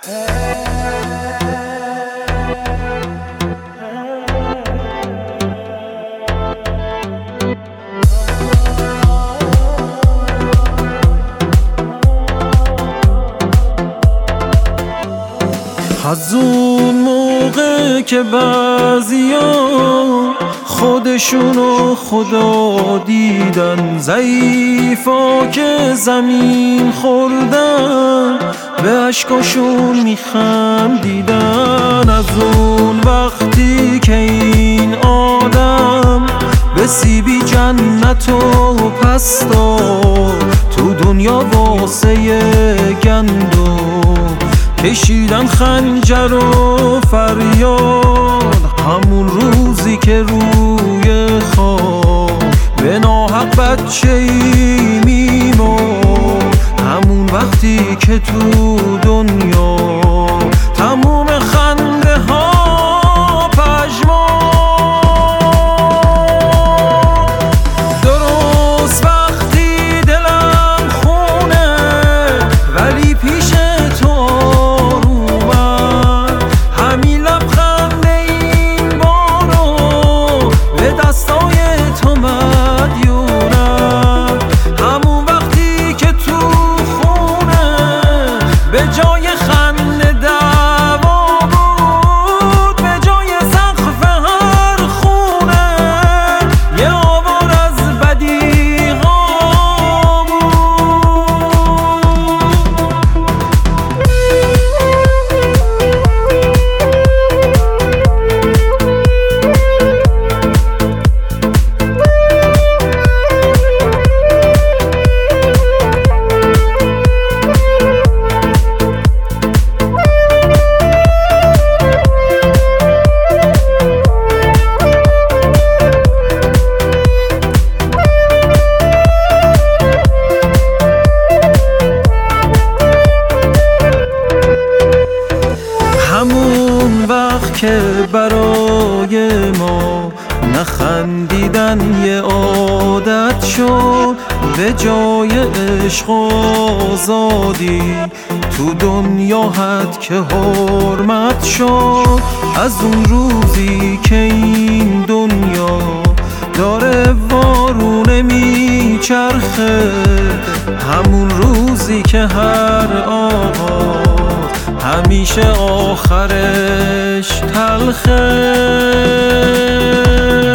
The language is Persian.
از اون موقع که بعضیا خودشونو خدا دیدن، ضعیفا که زمین خوردن به اشکاشون میخندیدن. از اون وقتی که این آدم به سیبی جنتو پس داد، تو دنیا واسه گندم کشیدن خنجر و فریاد. همون روزی که روی خواب به ناحق بچه‌ای میمرد، همون وقتی که تو دنیا تموم خنده ها پژمرد. درست وقتی دلم خونه ولی پیش تو به جای خنده دعوا بود، به جای سقف هر خونه یه آوار از بدیها همون وقت که برای ما نخندیدن یه عادت شد، به جای عشق و آزادی تو دنیا حد که حرمت شد. از اون روزی که این دنیا داره وارونه میچرخه، همون روزی که هر آغاز همیشه آخرش تلخه.